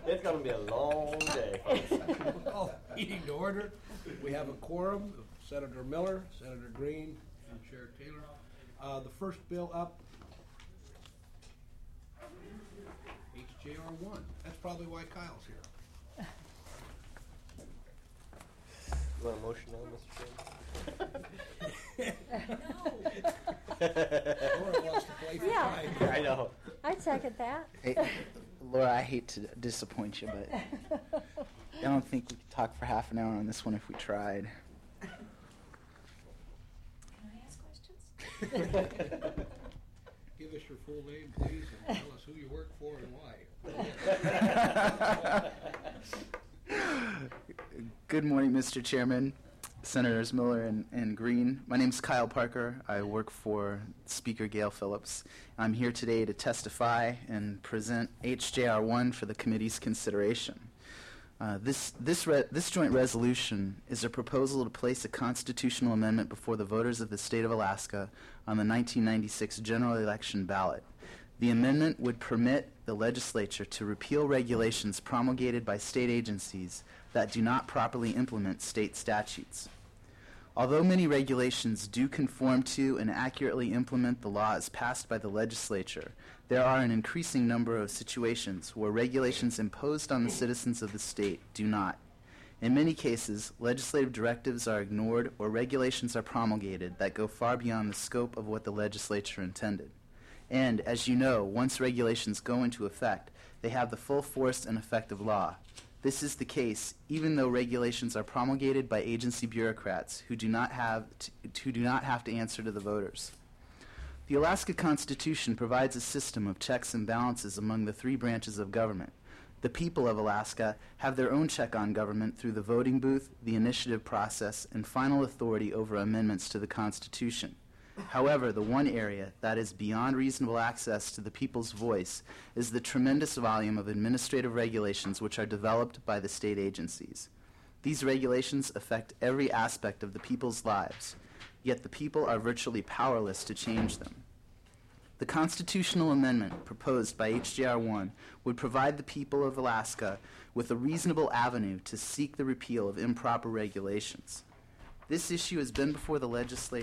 It's going to be a long day, folks. Call the meeting to order. We have a quorum of Senator Miller, Senator Green, and Chair Taylor. The first bill up, HJR 1. That's probably why Kyle's here. You want a motion now, Mr. Chairman? Laura wants to play for Yeah. time. I know. I'd second that. Hey, Laura, I hate to disappoint you, but I don't think we could talk for half an hour on this one if we tried. Can I ask questions? Give us your full name, please, and tell us who you work for and why. Good morning, Mr. Chairman, Senators Miller and Green. My name is Kyle Parker. I work for Speaker Gail Phillips. I'm here today to testify and present HJR 1 for the committee's consideration. This joint resolution is a proposal to place a constitutional amendment before the voters of the state of Alaska on the 1996 general election ballot. The amendment would permit the legislature to repeal regulations promulgated by state agencies that do not properly implement state statutes. Although many regulations do conform to and accurately implement the laws passed by the legislature, there are an increasing number of situations where regulations imposed on the citizens of the state do not. In many cases, legislative directives are ignored or regulations are promulgated that go far beyond the scope of what the legislature intended. And, as you know, once regulations go into effect, they have the full force and effect of law. This is the case even though regulations are promulgated by agency bureaucrats who do not have to answer to the voters. The Alaska Constitution provides a system of checks and balances among the three branches of government. The people of Alaska have their own check on government through the voting booth, the initiative process, and final authority over amendments to the Constitution. However, the one area that is beyond reasonable access to the people's voice is the tremendous volume of administrative regulations which are developed by the state agencies. These regulations affect every aspect of the people's lives, yet the people are virtually powerless to change them. The constitutional amendment proposed by HJR 1 would provide the people of Alaska with a reasonable avenue to seek the repeal of improper regulations. This issue has been before the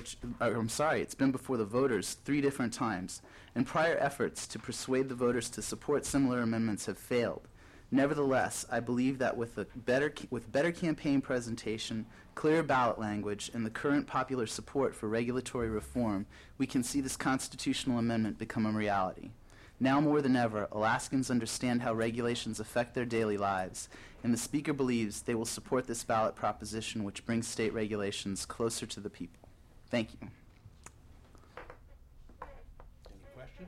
it's been before the voters 3 different times, and prior efforts to persuade the voters to support similar amendments have failed. Nevertheless, I believe that with better campaign presentation, clear ballot language, and the current popular support for regulatory reform, we can see this constitutional amendment become a reality. Now more than ever, Alaskans understand how regulations affect their daily lives, and the Speaker believes they will support this ballot proposition which brings state regulations closer to the people. Thank you. Any questions?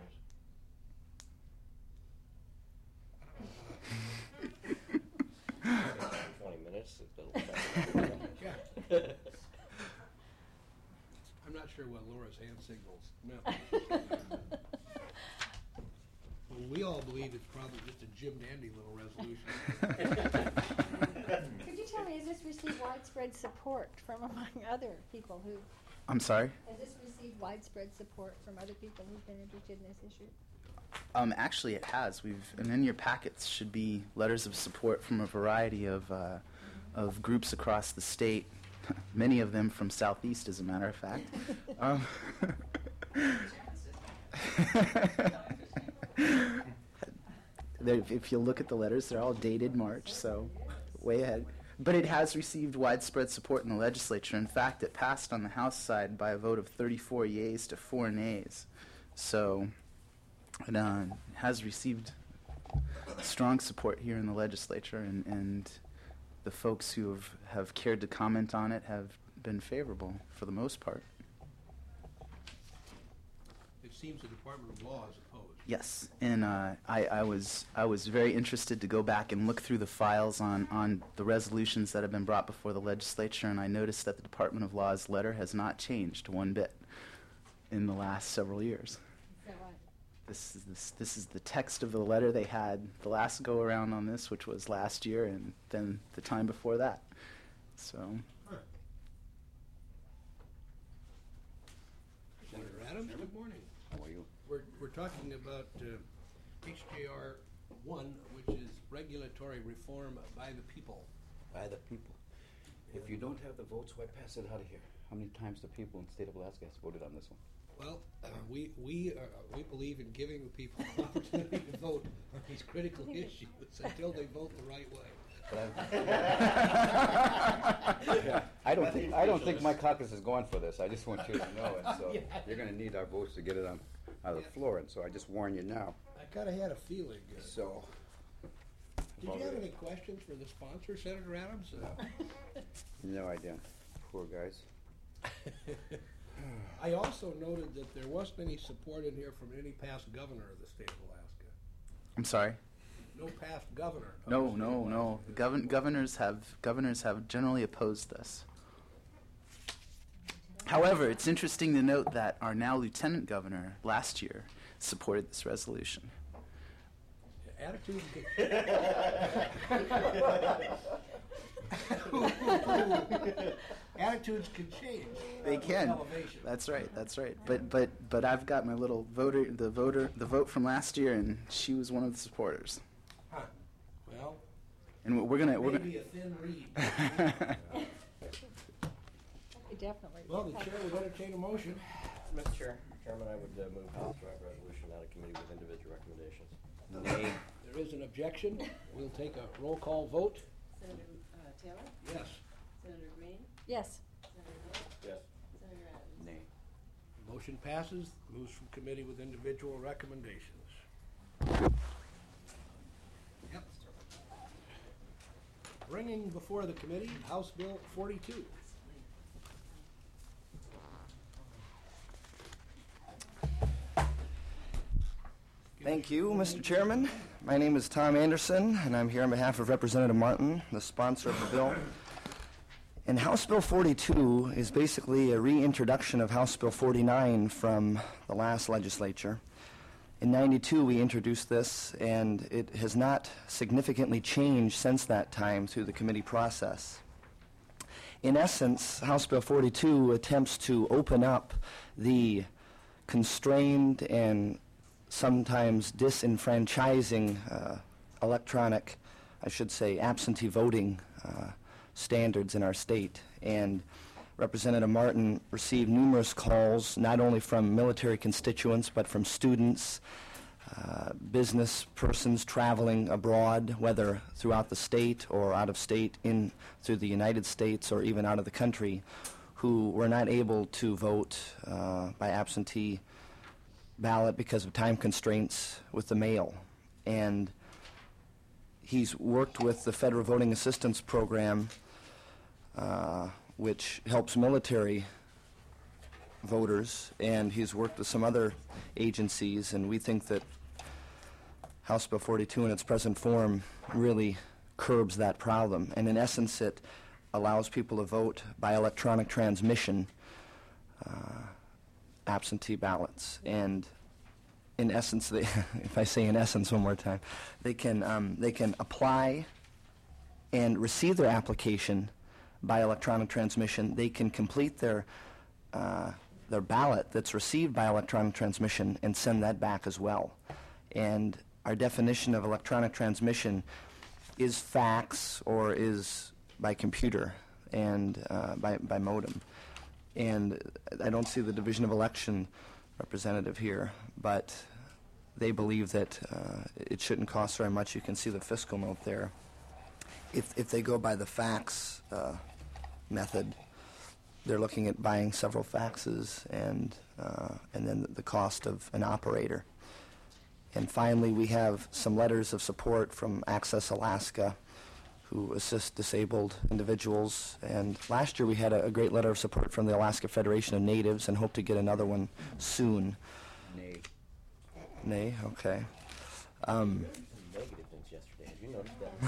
20 minutes. Yeah. I'm not sure what Laura's hand signals meant. Well, we all believe it's probably just a Jim Dandy little resolution. Could you tell me, has this received widespread support from among other people who... I'm sorry? Has this received widespread support from other people who've been interested in this issue? Actually, it has. And in your packets should be letters of support from a variety of groups across the state. Many of them from Southeast, as a matter of fact. If you look at the letters, they're all dated March, so way ahead. But it has received widespread support in the legislature. In fact, it passed on the House side by a vote of 34 yeas to 4 nays. So it has received strong support here in the legislature, and the folks who have cared to comment on it have been favorable for the most part. It seems the Department of Law is opposed. Yes, and I was very interested to go back and look through the files on the resolutions that have been brought before the legislature, and I noticed that the Department of Law's letter has not changed one bit in the last several years. Is that right? This is the text of the letter they had the last go around on this, which was last year, and then the time before that. So. Senator Adams, good morning. How are you? We're talking about HJR 1, which is regulatory reform by the people. By the people. If you don't have the votes, why pass it out of here? How many times the people in the state of Alaska has voted on this one? Well, we believe in giving the people an opportunity to vote on these critical issues until they vote the right way. I don't think my caucus is going for this. I just want you to know it. So you're going to need our votes to get it on out of the floor, and so I just warn you now. I kind of had a feeling. So. Did you have any questions for the sponsor, Senator Adams? No idea. Poor guys. I also noted that there wasn't any support in here from any past governor of the state of Alaska. I'm sorry. No past governor. No. Governors have generally opposed this. However, it's interesting to note that our now lieutenant governor last year supported this resolution. Attitudes attitudes can change. They can. Elevation. That's right. But I've got my little the vote from last year, and she was one of the supporters. Huh. Well, And we're gonna maybe a thin reed. Definitely. Well, the chair would entertain a motion. Mr. Chairman, I would move to authorize resolution out of committee with individual recommendations. Nay. There is an objection. We'll take a roll call vote. Senator Taylor? Yes. Senator Green? Yes. Senator Hill? Yes. Senator Adams? Nay. Motion passes, moves from committee with individual recommendations. Yep. Bringing before the committee House Bill 42. Thank you, Mr. Chairman. My name is Tom Anderson, and I'm here on behalf of Representative Martin, the sponsor of the bill. And House Bill 42 is basically a reintroduction of House Bill 49 from the last legislature. In '92, we introduced this, and it has not significantly changed since that time through the committee process. In essence, House Bill 42 attempts to open up the constrained and sometimes disenfranchising electronic, I should say, absentee voting standards in our state. And Representative Martin received numerous calls, not only from military constituents, but from students, business persons traveling abroad, whether throughout the state or out of state, in through the United States or even out of the country, who were not able to vote by absentee ballot because of time constraints with the mail. And he's worked with the Federal Voting Assistance Program, which helps military voters, and he's worked with some other agencies, and we think that House Bill 42 in its present form really curbs that problem. And in essence, it allows people to vote by electronic transmission, absentee ballots. And in essence, they, if I say in essence one more time, they can apply and receive their application by electronic transmission. They can complete their ballot that's received by electronic transmission and send that back as well. And our definition of electronic transmission is fax or is by computer and by modem. And I don't see the Division of Election representative here, but they believe that it shouldn't cost very much. You can see the fiscal note there. If they go by the fax method, they're looking at buying several faxes and then the cost of an operator. And finally, we have some letters of support from Access Alaska, who assist disabled individuals. And last year we had a great letter of support from the Alaska Federation of Natives and hope to get another one soon. Nay. Nay? Okay. Negative things yesterday. Have you noticed that?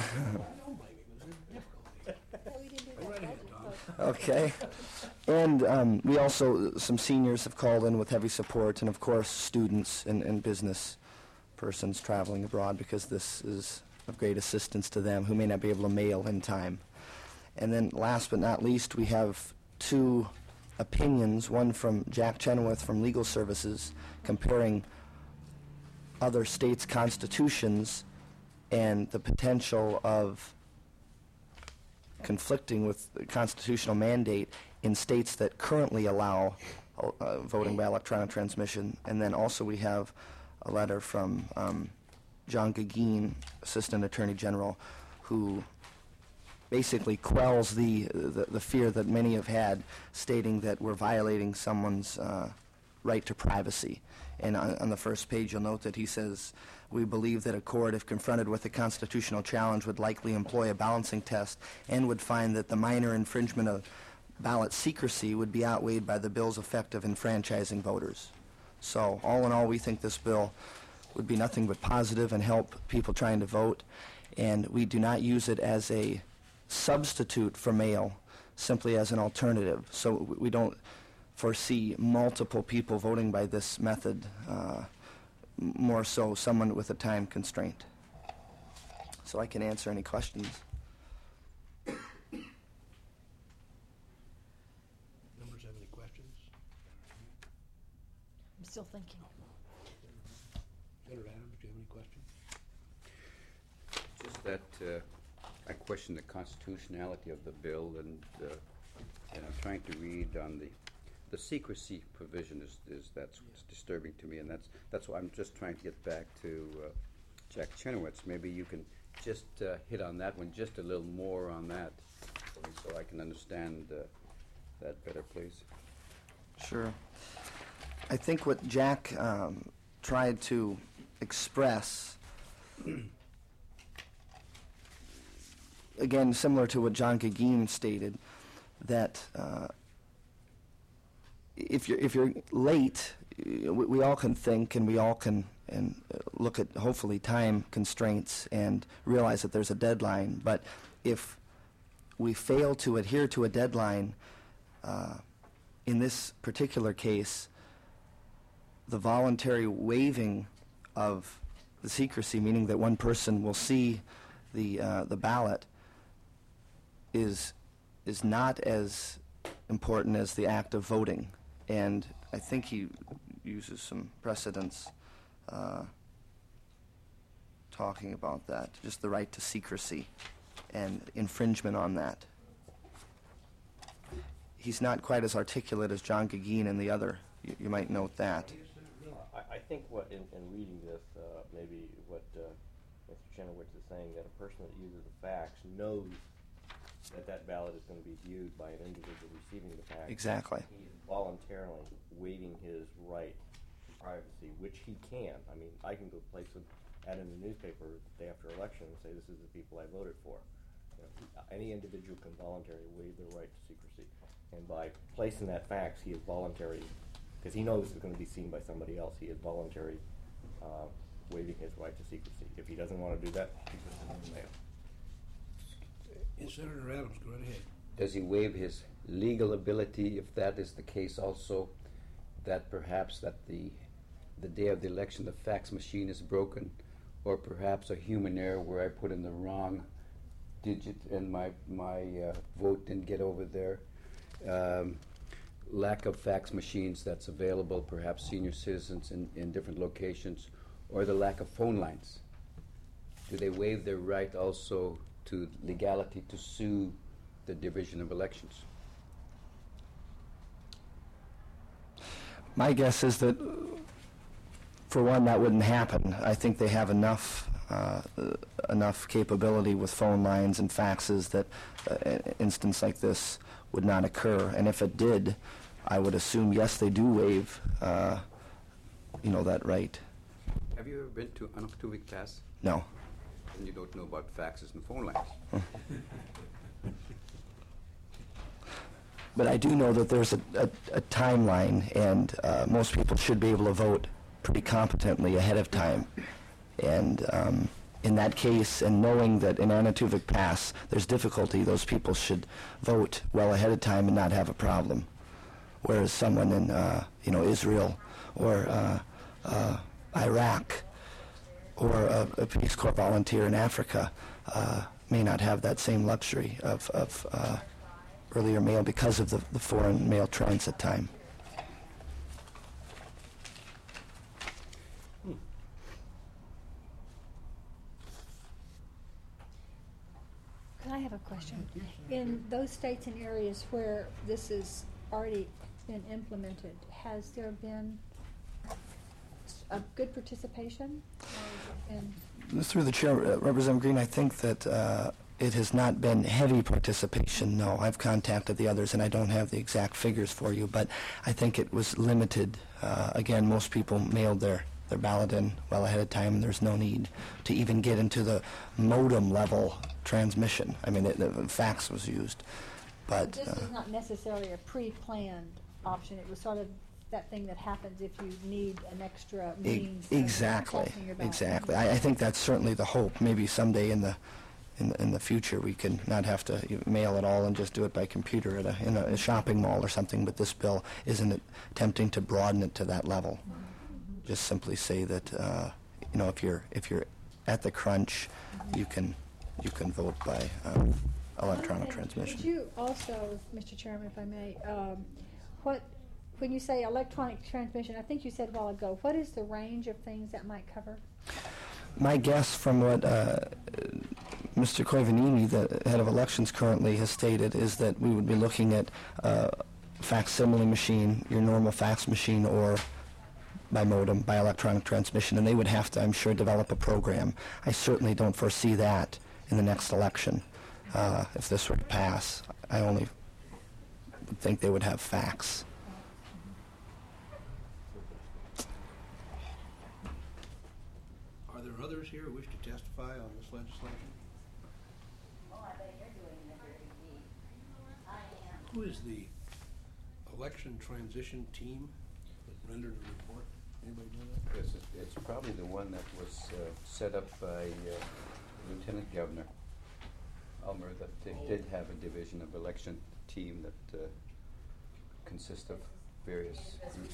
Okay. And we also, some seniors have called in with heavy support, and of course students and business persons traveling abroad, because this is of great assistance to them who may not be able to mail in time. And then last but not least, we have two opinions, one from Jack Chenoweth from Legal Services, comparing other states' constitutions and the potential of conflicting with the constitutional mandate in states that currently allow voting by electronic transmission. And then also we have a letter from John Gagin, Assistant Attorney General, who basically quells the fear that many have had, stating that we're violating someone's right to privacy. And on the first page, you'll note that he says, we believe that a court, if confronted with a constitutional challenge, would likely employ a balancing test and would find that the minor infringement of ballot secrecy would be outweighed by the bill's effect of enfranchising voters. So all in all, we think this bill would be nothing but positive and help people trying to vote. And we do not use it as a substitute for mail, simply as an alternative. So we don't foresee multiple people voting by this method, more so someone with a time constraint. So I can answer any questions. Members have any questions? I'm still thinking. Senator Adams, do you have any questions? Just that I question the constitutionality of the bill, and I'm trying to read on the secrecy provision is that's what's disturbing to me, and that's why I'm just trying to get back to Jack Chenoweth. Maybe you can just hit on that one just a little more on that, for me, so I can understand that better, please. Sure. I think what Jack tried to express, again, similar to what John Gagin stated, that if you're late, we all can think, and we all can look at hopefully time constraints and realize that there's a deadline. But if we fail to adhere to a deadline, in this particular case, the voluntary waiving of the secrecy, meaning that one person will see the ballot, is not as important as the act of voting. And I think he uses some precedents talking about that, just the right to secrecy and infringement on that. He's not quite as articulate as John Gagin and the other. You might note that. I think what, in reading this, maybe what Mr. Chenoweth is saying, that a person that uses the fax knows that ballot is going to be viewed by an individual receiving the fax. Exactly. He is voluntarily waiving his right to privacy, which he can. I mean, I can go place an ad in the newspaper the day after election and say, this is the people I voted for. You know, any individual can voluntarily waive their right to secrecy. And by placing that fax, he is voluntary, because he knows it's going to be seen by somebody else, he is voluntary waiving his right to secrecy. If he doesn't want to do that, he puts it in the mail. Yes, Senator Adams, go right ahead. Does he waive his legal ability, if that is the case also, that perhaps that the day of the election the fax machine is broken, or perhaps a human error where I put in the wrong digit and my vote didn't get over there? Lack of fax machines that's available, perhaps senior citizens in different locations, or the lack of phone lines. Do they waive their right also to legality to sue the Division of Elections? My guess is that, for one, that wouldn't happen. I think they have enough capability with phone lines and faxes that an instance like this would not occur. And if it did, I would assume, yes, they do waive, that right. Have you ever been to Anaktuvik Pass? No. And you don't know about faxes and phone lines. But I do know that there's a timeline, and most people should be able to vote pretty competently ahead of time. And in that case, and knowing that in Anaktuvik Pass there's difficulty, those people should vote well ahead of time and not have a problem. Whereas someone in Israel or Iraq or a Peace Corps volunteer in Africa may not have that same luxury of earlier mail because of the foreign mail transit time. I have a question. In those states and areas where this has already been implemented, has there been a good participation? Through the chair, Representative Green, I think that it has not been heavy participation, no. I've contacted the others, and I don't have the exact figures for you, but I think it was limited. Again, most people mailed their ballot in well ahead of time, and there's no need to even get into the modem level transmission. I mean, the fax was used. But This is not necessarily a pre-planned option. It was sort of that thing that happens if you need an extra means of exactly, casting your ballot. exactly. I think that's certainly the hope. Maybe someday in the future we can not have to mail it all and just do it by computer in a shopping mall or something. But this bill isn't attempting to broaden it to that level. Just simply say that if you're at the crunch, you can vote by electronic transmission. Would you also, Mr. Chairman, if I may, when you say electronic transmission, I think you said a while ago, what is the range of things that might cover? My guess from what Mr. Coivanini, the head of elections currently, has stated is that we would be looking at facsimile machine, your normal fax machine, or by modem, by electronic transmission, and they would have to, I'm sure, develop a program. I certainly don't foresee that in the next election. If this were to pass, I only think they would have fax. Are there others here who wish to testify on this legislation? Who is the election transition team that rendered a report? Anybody know that? It's probably the one that was set up by Lieutenant Governor Ulmer, that they did have a division of election team that consists of various groups.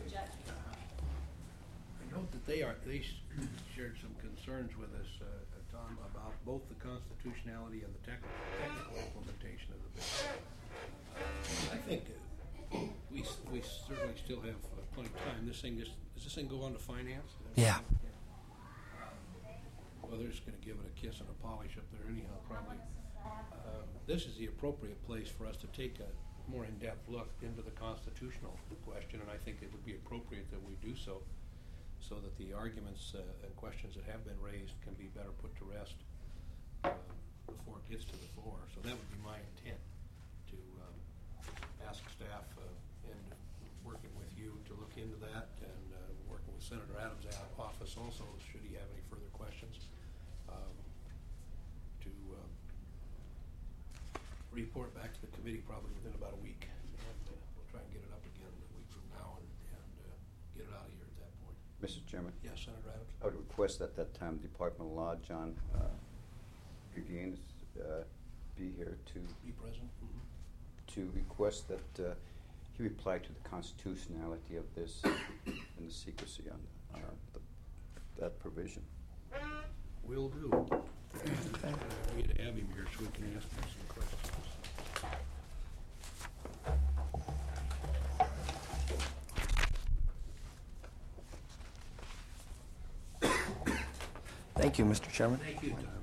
I note that they shared some concerns with us, Tom, about both the constitutionality and the technical implementation of the bill. I think we certainly still have plenty of time. Does this thing go on to finance? Yeah. Well, they're just going to give it a kiss and a polish up there anyhow, probably. This is the appropriate place for us to take a more in-depth look into the constitutional question, and I think it would be appropriate that we do so that the arguments and questions that have been raised can be better put to rest before it gets to the floor. So that would be my intent, to ask staff and working with you to look into that, and working with Senator Adams' office also, should he have any further questions, to report back to the committee probably within about a week. And we'll try and get it up again a week from now and get it out of here at that point. Mr. Chairman? Yes, Senator Adams? I would request at that time Department of Law, John Guggen's, be here to Be present? Mm-hmm. to request that he reply to the constitutionality of this and the secrecy on that provision. Will do. We need to have him here so we can ask him some questions. Thank you, Mr. Chairman. Thank you, Tom.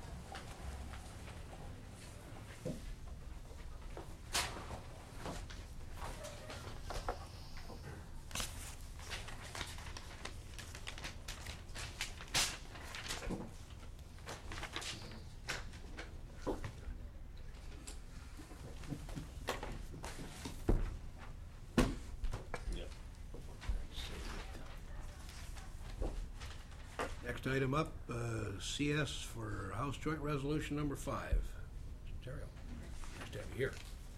Next item up, CS for House Joint Resolution number 5. Mr. Terrell, nice to have you here.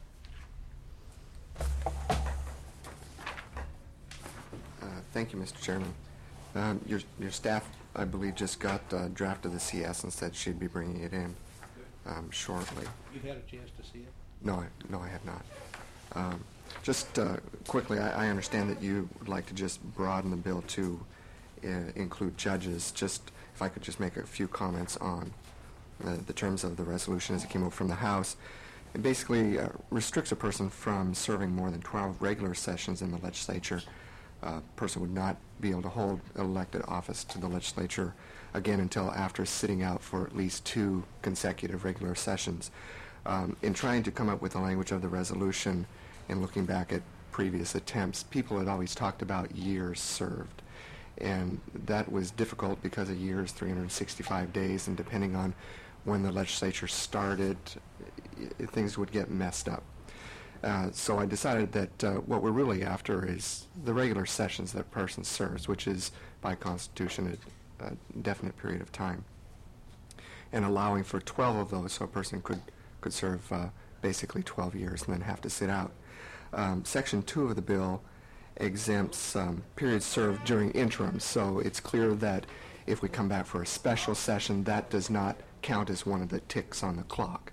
Thank you, Mr. Chairman. Your staff, I believe, just got a draft of the CS and said she'd be bringing it in shortly. You've had a chance to see it? No, I have not. Just quickly, I understand that you would like to just broaden the bill to include judges. Just if I could just make a few comments on the terms of the resolution as it came over from the House. It basically restricts a person from serving more than 12 regular sessions in the legislature. A person would not be able to hold elected office to the legislature again until after sitting out for at least 2 consecutive regular sessions. In trying to come up with the language of the resolution and looking back at previous attempts, people had always talked about years served. And that was difficult because a year is 365 days, and depending on when the legislature started, things would get messed up. So I decided that what we're really after is the regular sessions that a person serves, which is by Constitution a definite period of time, and allowing for 12 of those, so a person could serve basically 12 years and then have to sit out. Section 2 of the bill exempts periods served during interims, so it's clear that if we come back for a special session, that does not count as one of the ticks on the clock.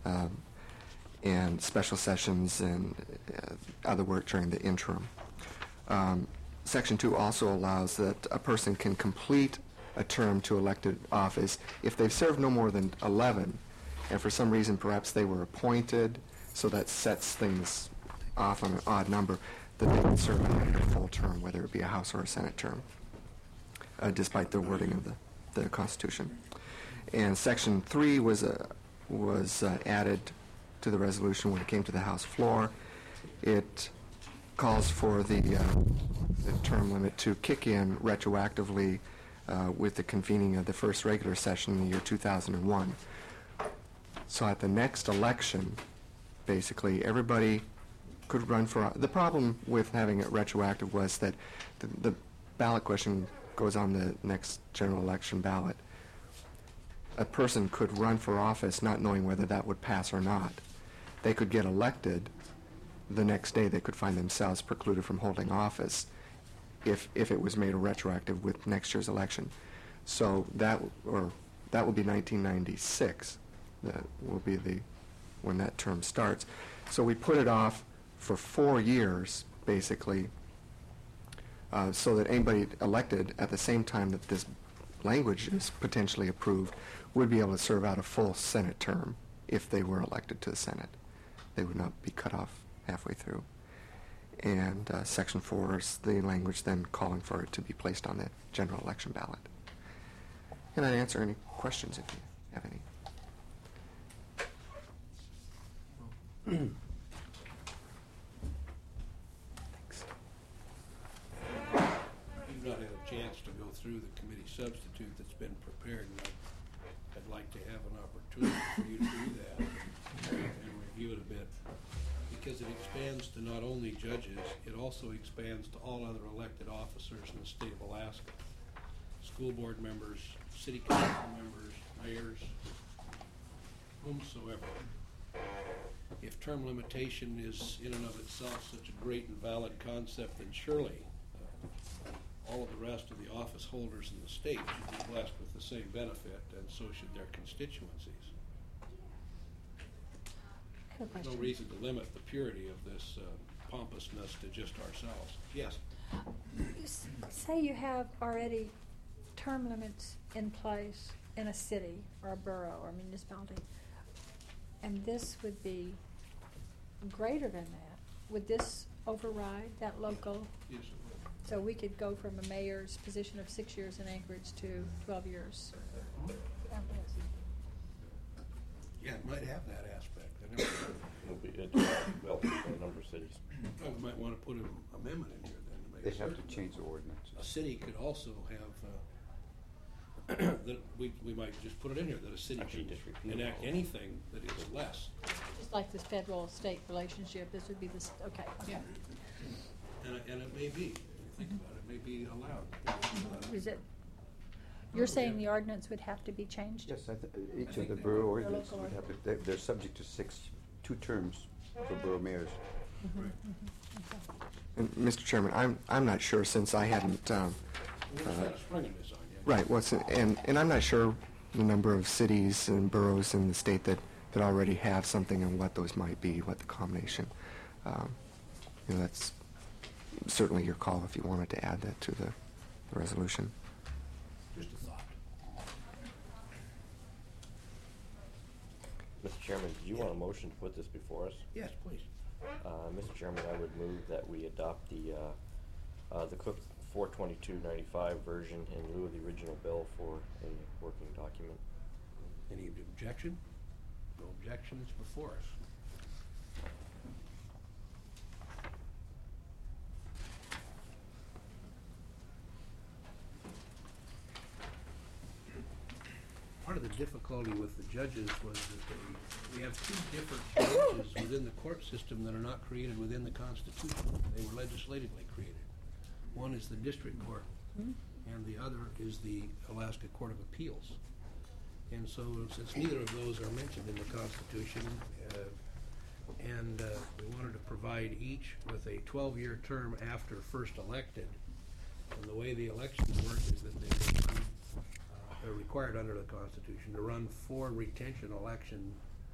And special sessions and other work during the interim. Section 2 also allows that a person can complete a term to elected office if they've served no more than 11, and for some reason perhaps they were appointed, so that sets things off on an odd number, that they can serve a full term, whether it be a House or a Senate term, despite the wording of the Constitution. And Section 3 was added to the resolution when it came to the House floor. It calls for the term limit to kick in retroactively with the convening of the first regular session in the year 2001. So at the next election, basically everybody could run for... The problem with having it retroactive was that the ballot question goes on the next general election ballot. A person could run for office not knowing whether that would pass or not. They could get elected. The next day they could find themselves precluded from holding office if it was made retroactive with next year's election. So that will be 1996. That will be when that term starts. So we put it off for 4 years, basically, so that anybody elected at the same time that this language is potentially approved would be able to serve out a full Senate term if they were elected to the Senate. They would not be cut off halfway through. And Section 4 is the language then calling for it to be placed on the general election ballot. And I'd answer any questions if you have any. Thanks. You've not had a chance to go through the committee substitute that's been prepared, and I'd like to have an opportunity for you to do that and review it a bit, because it expands to not only judges, it also expands to all other elected officers in the state of Alaska. School board members, city council members, mayors, whomsoever. If term limitation is in and of itself such a great and valid concept, then surely all of the rest of the office holders in the state should be blessed with the same benefit, and so should their constituencies. I have a question. No reason to limit the purity of this pompousness to just ourselves. Yes? Say you have already term limits in place in a city or a borough or municipality, and this would be greater than that. Would this override that local? Yes, it would. So we could go from a mayor's position of 6 years in Anchorage to 12 years. Yeah, it might have that aspect. I never thought of it. It'll be well in a number of cities. Well, we might want to put an amendment in here then to make They'd have certain. to change the ordinance. A city could also have, that we might just put it in here, that a city Actually, can just repeat it enact all. anything that is less. Just like this federal-state relationship, this would be this, okay. Yeah. And it may be, if you think about it, it may be allowed. Is it, you're saying the ordinance would have to be changed? Yes, each of think the they borough would. ordinances Local would have to, they're subject to 2 terms for borough mayors. Right. And Mr. Chairman, I'm not sure, since I hadn't We're just kind of springing this on you. right. And I'm not sure the number of cities and boroughs in the state that already have something, and what those might be, what the combination. That's certainly your call if you wanted to add that to the resolution. Just a thought. Mr. Chairman, do you want a motion to put this before us? Yes, please. Mr. Chairman, I would move that we adopt the Cook 422.95 version in lieu of the original bill for a working document. Any objection? No objection, it's before us. Part of the difficulty with the judges was that we have two different branches within the court system that are not created within the Constitution. They were legislatively created. One is the district court, and the other is the Alaska Court of Appeals. And so, since neither of those are mentioned in the Constitution, we wanted to provide each with a 12-year term after first elected. And the way the elections work is that they're required under the Constitution to run 4 retention elections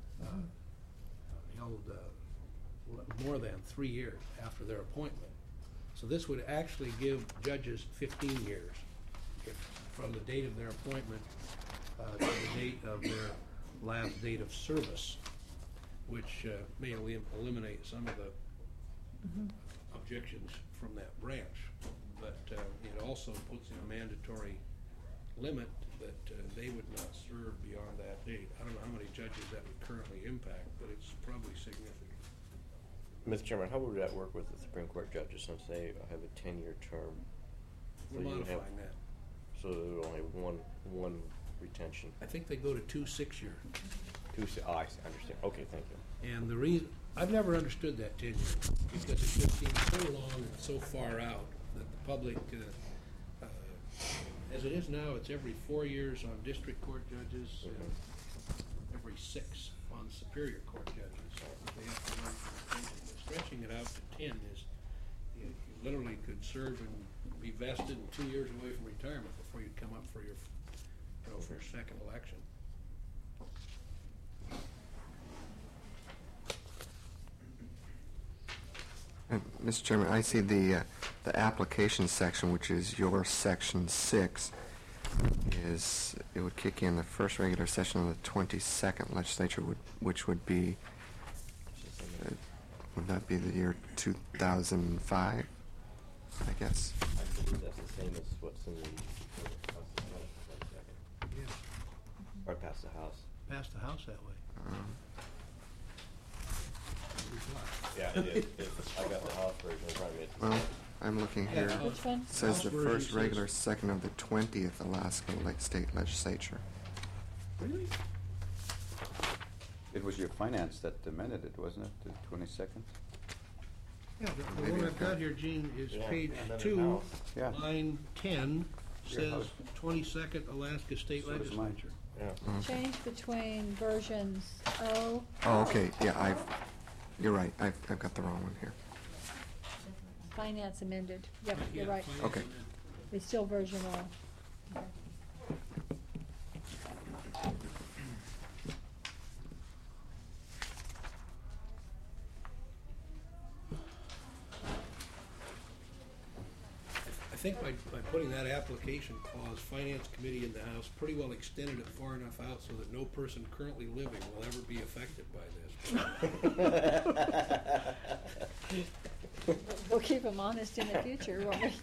held more than 3 years after their appointment. So this would actually give judges 15 years from the date of their appointment to the date of their last date of service, which may eliminate some of the objections from that branch. But it also puts in a mandatory limit that they would not serve beyond that date. I don't know how many judges that would currently impact, but it's probably significant. Mr. Chairman, how would that work with the Supreme Court judges since they have a 10-year term? We're So you would have- modifying that. So there would only have one retention. I think they go to 2 6-year. I understand. Okay, thank you. And the reason, I've never understood that 10 years, because it just seems so long and so far out that the public, as it is now, it's every 4 years on district court judges, every 6 on superior court judges. They have to run for retention. But stretching it out to 10 is, you literally could serve and be vested and 2 years away from retirement before you come up for your, for your second election. Mr. Chairman, I see the application section, which is your section 6, it would kick in the first regular session of the 22nd legislature, which would be, would that be the year 2005, I guess? I believe that's the same as what's in the Yeah. or past the House. Pass the House that way. Yeah, it is. I got the House version in front of me. It's the Well, same. I'm looking here. Which one? It says the House version first says- regular second of the 20th Alaska State Legislature. Really? It was your finance that amended it, wasn't it, the 22nd? Yeah, the Maybe one I've I've got got- here, Gene, is Yeah, page and then 2, the House. Yeah. line 10, Your says house. 22nd Alaska State So does mine. Legislature. Yeah. Change between versions O. Oh, okay, yeah, you're right, I've got the wrong one here. Finance amended. Yep, you're Yeah, right. finance Okay. amendment. It's still version O. Okay. I think by putting that application clause, Finance Committee in the House pretty well extended it far enough out so that no person currently living will ever be affected by this. We'll keep them honest in the future, won't we?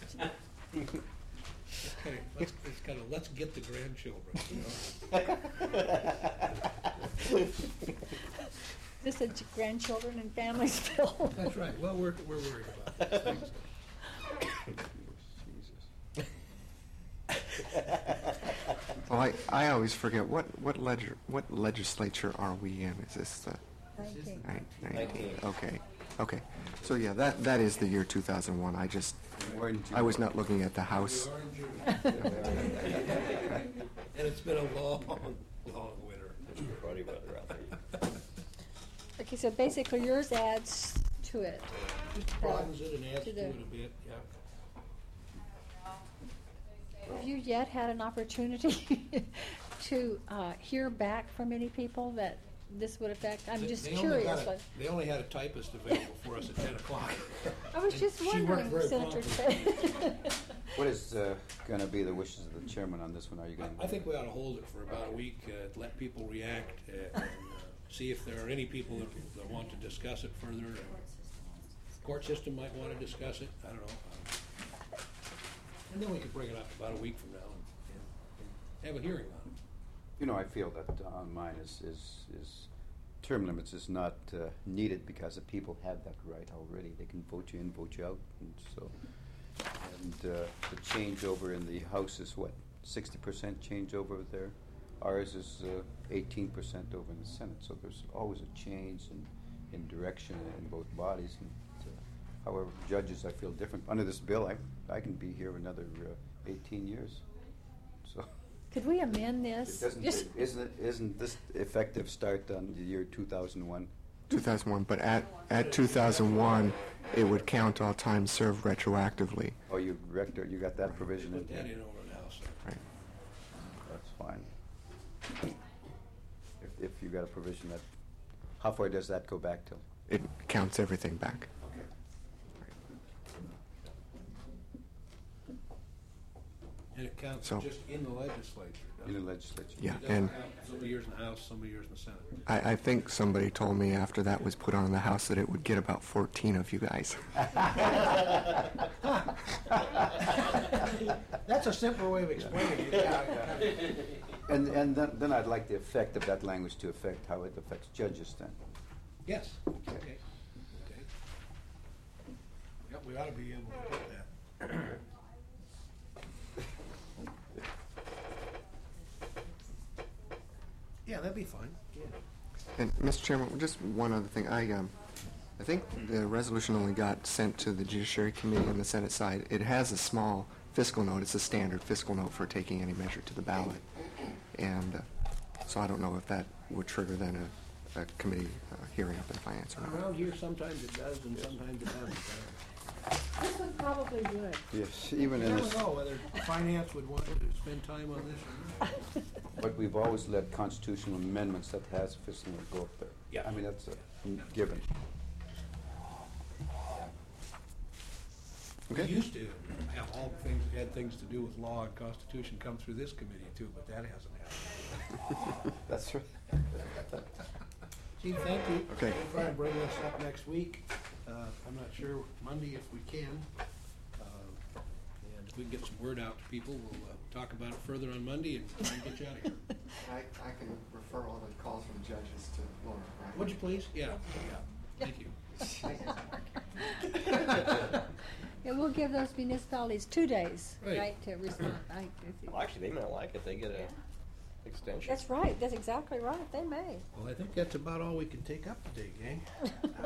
Okay, let's get the grandchildren, This is a grandchildren and families bill. That's right, well, we're worried about these things. Well, I always forget, what legislature are we in? Is this the 19. 19. Okay. So yeah, that is the year 2001. I was not looking at the House. And it's been a long, long winter. It's cruddy weather out there. Okay, so basically yours adds to it. Just broadens it and adds To to the- it a bit, yeah. Have you yet had an opportunity to hear back from any people that this would affect? I'm just They only curious. had They only had a typist available for us at 10 o'clock. I was And just she worked wondering, very Senator promptly. Tate. What is going to be the wishes of the chairman on this one? Are you going to? I think we ought to hold it for about a week, let people react, and see if there are any people that want to discuss it further. Court system might want to discuss it, I don't know. And then we could bring it up about a week from now and have a hearing on it. You know, I feel that on mine is term limits is not needed because the people have that right already. They can vote you in, vote you out, and so. And the changeover in the House is what, 60% changeover there. Ours is 18% over in the Senate. So there's always a change in direction in both bodies. And, however, judges, I feel different. Under this bill, I can be here another 18 years. So. Could we amend It this? doesn't, isn't this effective start on the year 2001? 2001, but at 2001, it would count all time served retroactively. Oh, you got that provision in Put that there? in over the House. Right. That's fine. If you got a provision that, how far does that go back till? It counts everything back. Okay. And it counts So- just in the legislature, In the doesn't it? legislature? Yeah, It doesn't and count so many years in the House, so many years in the Senate. I think somebody told me after that was put on in the House that it would get about 14 of you guys. That's a simple way of explaining it. And then I'd like the effect of that language to affect how it affects judges then. Yes, okay, okay. Yep, we ought to be able to get that. Yeah, that'd be fine. Yeah. And Mr. Chairman, just one other thing. I think the resolution only got sent to the Judiciary Committee on the Senate side. It has a small fiscal note. It's a standard fiscal note for taking any measure to the ballot. And so I don't know if that would trigger then a committee hearing up in finance or not. Around here, sometimes it does and sometimes it doesn't. This one probably would. Yes, even You in never this, know whether finance would want to spend time on this or not. but we've always let constitutional amendments that has fiscal go up there. Yeah. I mean, that's a given. We Okay. used to have all the things that had things to do with law and constitution come through this committee too, but that hasn't happened. That's right. Chief, thank you. Okay. We'll try and bring this up next week. I'm not sure Monday if we can. And if we can get some word out to people, we'll talk about it further on Monday and try and get you out of here. I can refer all the calls from judges to Laura. Would you please? Yeah, thank you. And we'll give those municipalities 2 days, Right. right, to respond. Well, actually, they may not like it. They get a extension. That's right, that's exactly right, they may. Well, I think that's about all we can take up today, gang.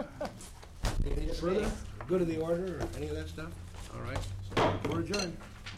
Anything further? Good of the order or any of that stuff? All right, so we're adjourned.